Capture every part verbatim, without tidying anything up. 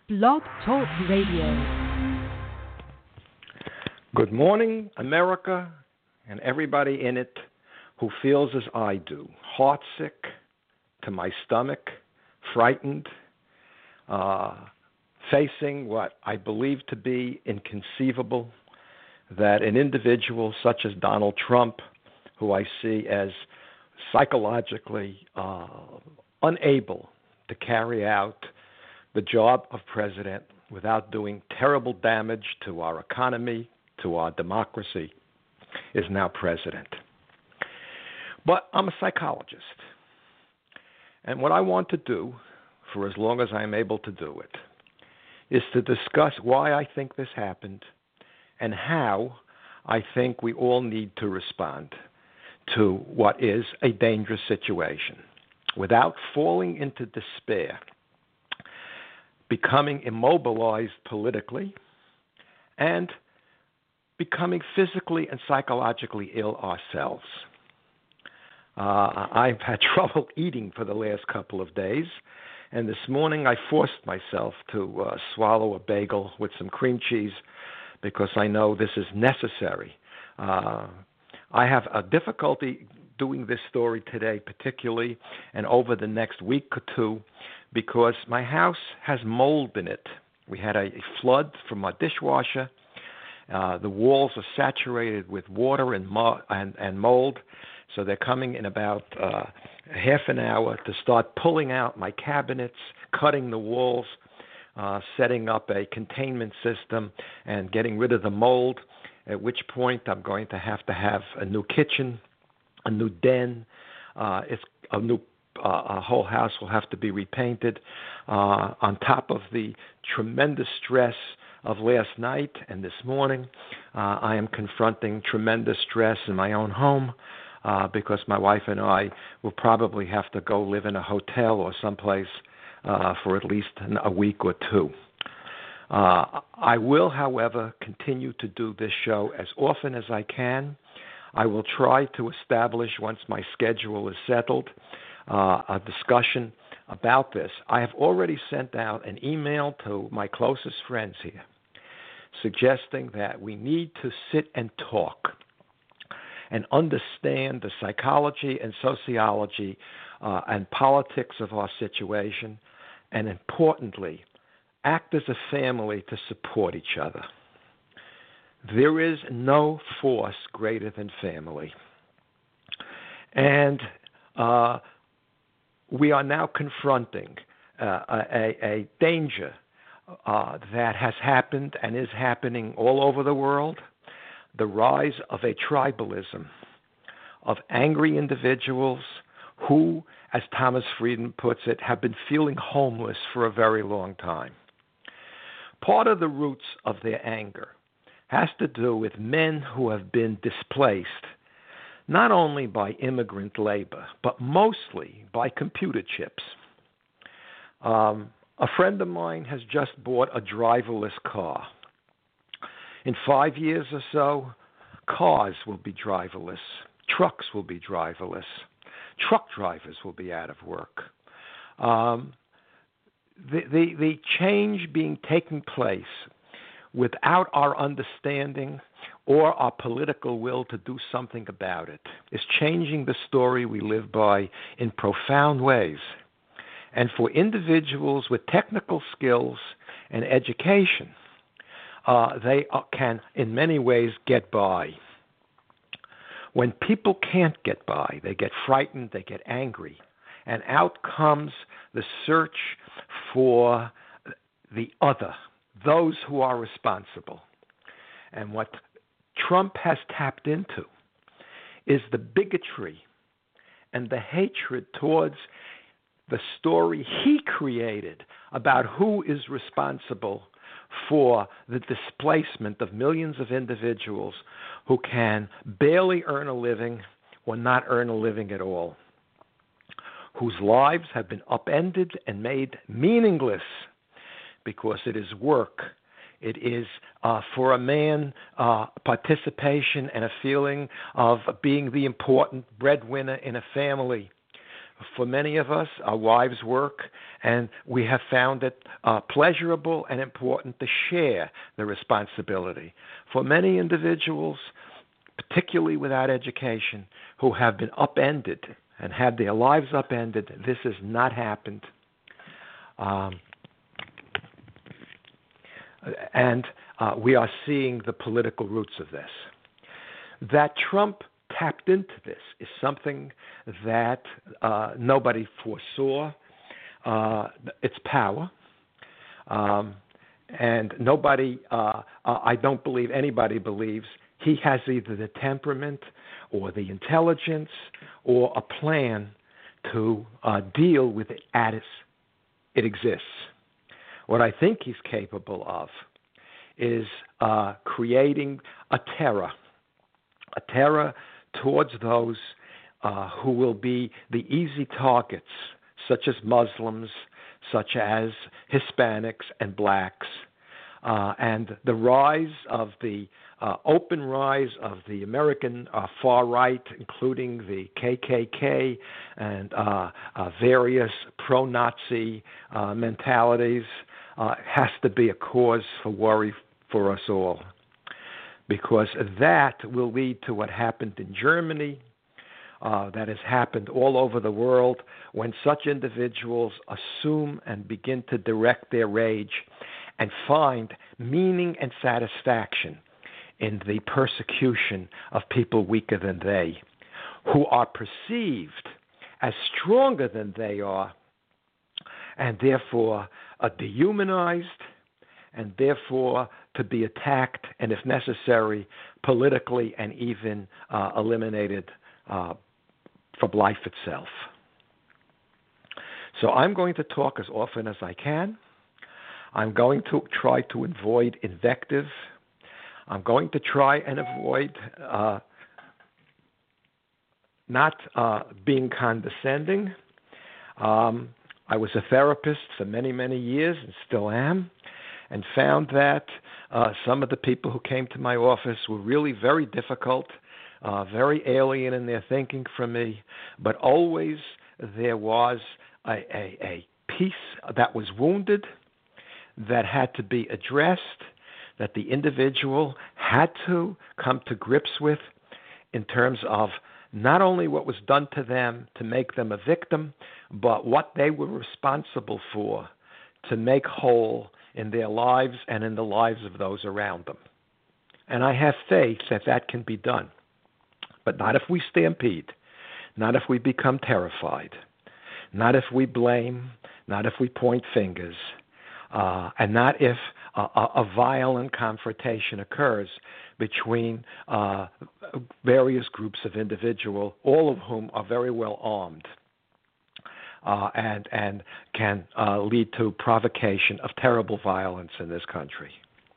Blog Talk Radio. Good morning, America, and everybody in it who feels as I do, heartsick to my stomach, frightened, uh, facing what I believe to be inconceivable, that an individual such as Donald Trump, who I see as psychologically uh, unable to carry out the job of president without doing terrible damage to our economy, to our democracy, is now president. But I'm a psychologist. And what I want to do, for as long as I'm able to do it, is to discuss why I think this happened and how I think we all need to respond to what is a dangerous situation without falling into despair, becoming immobilized politically, and becoming physically and psychologically ill ourselves. Uh, I've had trouble eating for the last couple of days, and this morning I forced myself to uh, swallow a bagel with some cream cheese because I know this is necessary. Uh, I have a difficulty doing this story today particularly and over the next week or two because my house has mold in it. We had a, a flood from our dishwasher. Uh, the walls are saturated with water and, mo- and, and mold, so they're coming in about uh, half an hour to start pulling out my cabinets, cutting the walls, uh, setting up a containment system, and getting rid of the mold, at which point I'm going to have to have a new kitchen, a new den. Uh, it's a new uh, a whole house will have to be repainted. Uh, on top of the tremendous stress of last night and this morning, uh, I am confronting tremendous stress in my own home uh, because my wife and I will probably have to go live in a hotel or someplace uh, for at least a week or two. Uh, I will, however, continue to do this show as often as I can. I will try to establish, once my schedule is settled, uh, a discussion about this. I have already sent out an email to my closest friends here suggesting that we need to sit and talk and understand the psychology and sociology uh, and politics of our situation, and importantly, act as a family to support each other. There is no force greater than family. And uh, we are now confronting uh, a, a danger uh, that has happened and is happening all over the world, the rise of a tribalism, of angry individuals who, as Thomas Friedman puts it, have been feeling homeless for a very long time. Part of the roots of their anger has to do with men who have been displaced, not only by immigrant labor, but mostly by computer chips. Um, a friend of mine has just bought a driverless car. In five years or so, cars will be driverless, trucks will be driverless, truck drivers will be out of work. Um, the, the, the change being taking place without our understanding or our political will to do something about it is changing the story we live by in profound ways. And for individuals with technical skills and education, uh, they can, in many ways, get by. When people can't get by, they get frightened, they get angry, and out comes the search for the other, those who are responsible. And what Trump has tapped into is the bigotry and the hatred towards the story he created about who is responsible for the displacement of millions of individuals who can barely earn a living or not earn a living at all, whose lives have been upended and made meaningless because it is work. It is, uh, for a man, uh, participation and a feeling of being the important breadwinner in a family. For many of us, our wives work, and we have found it uh, pleasurable and important to share the responsibility. For many individuals, particularly without education, who have been upended and had their lives upended, this has not happened. Um, and uh, we are seeing the political roots of this. That Trump tapped into this is something that uh, nobody foresaw. Uh, its power. Um, and nobody, uh, uh, I don't believe anybody believes he has either the temperament or the intelligence or a plan to uh, deal with it as it exists. What I think he's capable of is uh, creating a terror, a terror towards those uh, who will be the easy targets, such as Muslims, such as Hispanics and blacks, uh, and the rise of the uh, open rise of the American uh, far right, including the K K K and uh, uh, various pro-Nazi uh, mentalities, uh, has to be a cause for worry for us all, because that will lead to what happened in Germany, uh, that has happened all over the world, when such individuals assume and begin to direct their rage and find meaning and satisfaction in the persecution of people weaker than they, who are perceived as stronger than they are, and therefore are dehumanized, and therefore to be attacked, and if necessary, politically and even uh, eliminated uh, from life itself. So I'm going to talk as often as I can. I'm going to try to avoid invective. I'm going to try and avoid uh, not uh, being condescending. Um, I was a therapist for many, many years and still am, and found that uh, some of the people who came to my office were really very difficult, uh, very alien in their thinking from me, but always there was a, a, a piece that was wounded that had to be addressed, that the individual had to come to grips with in terms of not only what was done to them to make them a victim, but what they were responsible for to make whole in their lives and in the lives of those around them. And I have faith that that can be done, but not if we stampede, not if we become terrified, not if we blame, not if we point fingers, uh, and not if a, a violent confrontation occurs between uh, various groups of individuals, all of whom are very well armed. Uh, and and can uh, lead to provocation of terrible violence in this country.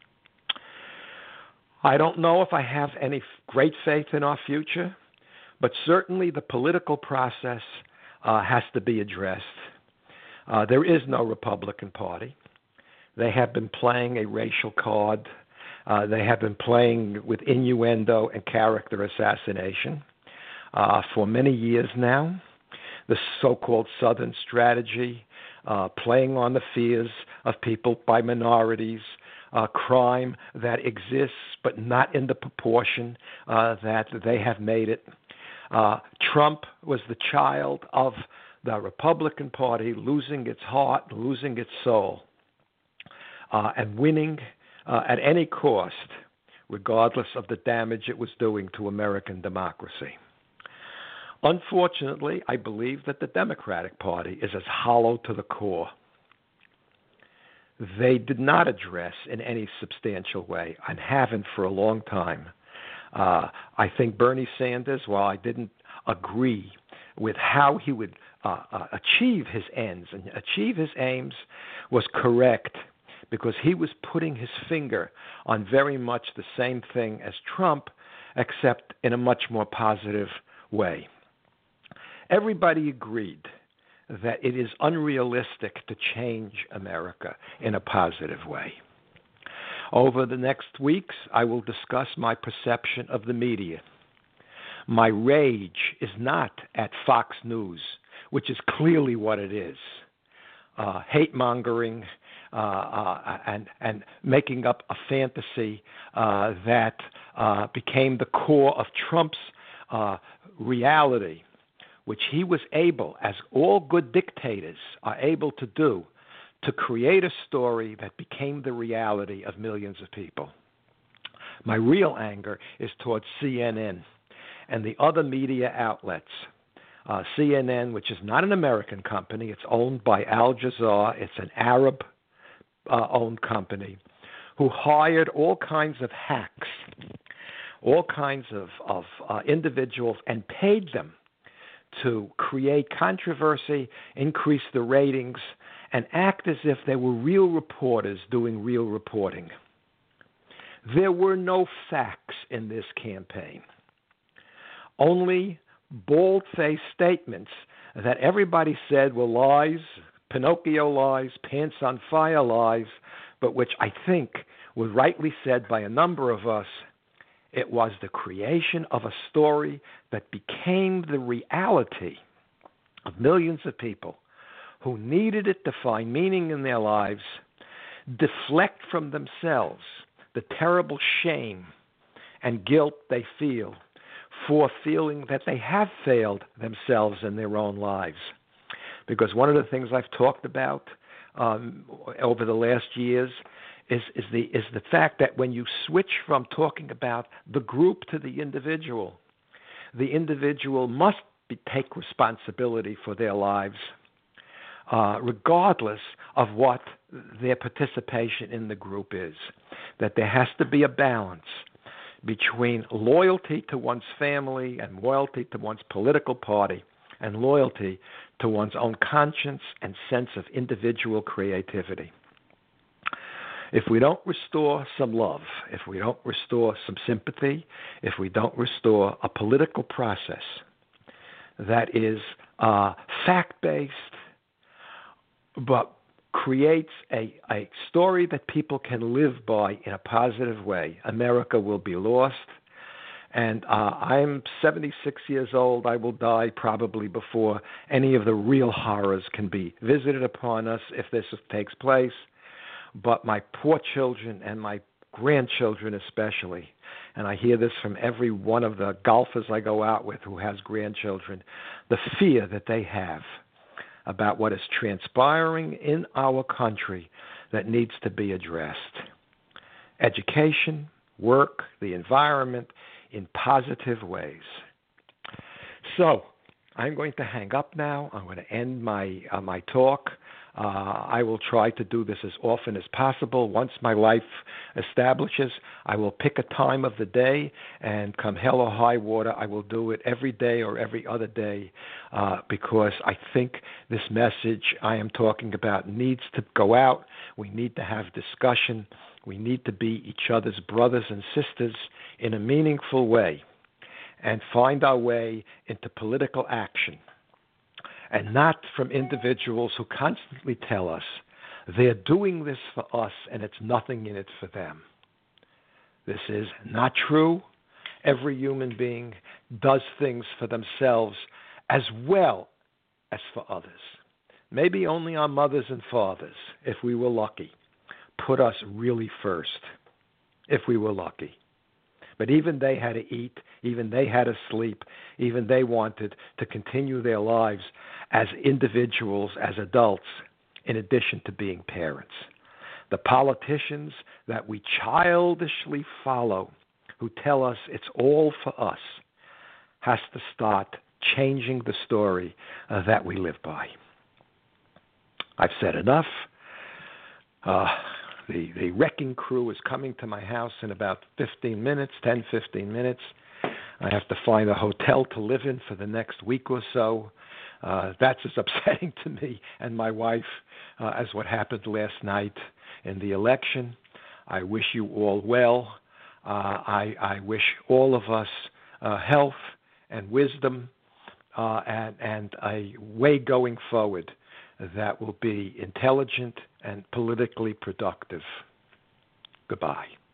I don't know if I have any great faith in our future, but certainly the political process uh, has to be addressed. Uh, there is no Republican Party. They have been playing a racial card. Uh, they have been playing with innuendo and character assassination uh, for many years now. The so-called Southern strategy, uh, playing on the fears of people by minorities, uh, crime that exists but not in the proportion uh, that they have made it. Uh, Trump was the child of the Republican Party losing its heart, losing its soul, uh, and winning uh, at any cost, regardless of the damage it was doing to American democracy. Unfortunately, I believe that the Democratic Party is as hollow to the core. They did not address in any substantial way, and haven't for a long time. Uh, I think Bernie Sanders, while I didn't agree with how he would uh, uh, achieve his ends and achieve his aims, was correct, because he was putting his finger on very much the same thing as Trump, except in a much more positive way. Everybody agreed that it is unrealistic to change America in a positive way. Over the next weeks, I will discuss my perception of the media. My rage is not at Fox News, which is clearly what it is. Uh, hate mongering uh, uh, and and making up a fantasy uh, that uh, became the core of Trump's uh, reality, which he was able, as all good dictators are able to do, to create a story that became the reality of millions of people. My real anger is towards C N N and the other media outlets. Uh, C N N, which is not an American company, it's owned by Al Jazeera. It's an Arab-owned uh, company who hired all kinds of hacks, all kinds of, of uh, individuals, and paid them to create controversy, increase the ratings, and act as if they were real reporters doing real reporting. There were no facts in this campaign, only bald-faced statements that everybody said were lies, Pinocchio lies, pants on fire lies, but which I think was rightly said by a number of us. It was the creation of a story that became the reality of millions of people who needed it to find meaning in their lives, deflect from themselves the terrible shame and guilt they feel for feeling that they have failed themselves in their own lives. Because one of the things I've talked about um, over the last years is, is the is the fact that when you switch from talking about the group to the individual, the individual must be, take responsibility for their lives, uh, regardless of what their participation in the group is. That there has to be a balance between loyalty to one's family and loyalty to one's political party and loyalty to one's own conscience and sense of individual creativity. If we don't restore some love, if we don't restore some sympathy, if we don't restore a political process that is uh, fact-based but creates a, a story that people can live by in a positive way, America will be lost. And uh, I'm seventy-six years old. I will die probably before any of the real horrors can be visited upon us if this takes place. But my poor children and my grandchildren especially, and I hear this from every one of the golfers I go out with who has grandchildren, the fear that they have about what is transpiring in our country that needs to be addressed. Education, work, the environment, in positive ways. So I'm going to hang up now. I'm going to end my uh, my talk. Uh, I will try to do this as often as possible. Once my life establishes, I will pick a time of the day, and come hell or high water, I will do it every day or every other day uh, because I think this message I am talking about needs to go out. We need to have discussion. We need to be each other's brothers and sisters in a meaningful way and find our way into political action. And not from individuals who constantly tell us they're doing this for us and it's nothing in it for them. This is not true. Every human being does things for themselves as well as for others. Maybe only our mothers and fathers, if we were lucky, put us really first, if we were lucky. But even they had to eat, even they had to sleep, even they wanted to continue their lives as individuals, as adults, in addition to being parents. The politicians that we childishly follow, who tell us it's all for us, has to start changing the story uh, that we live by. I've said enough. Uh, The, the wrecking crew is coming to my house in about fifteen minutes, ten, fifteen minutes. I have to find a hotel to live in for the next week or so. Uh, that's as upsetting to me and my wife uh, as what happened last night in the election. I wish you all well. Uh, I, I wish all of us uh, health and wisdom uh, and, and a way going forward that will be intelligent and politically productive. Goodbye.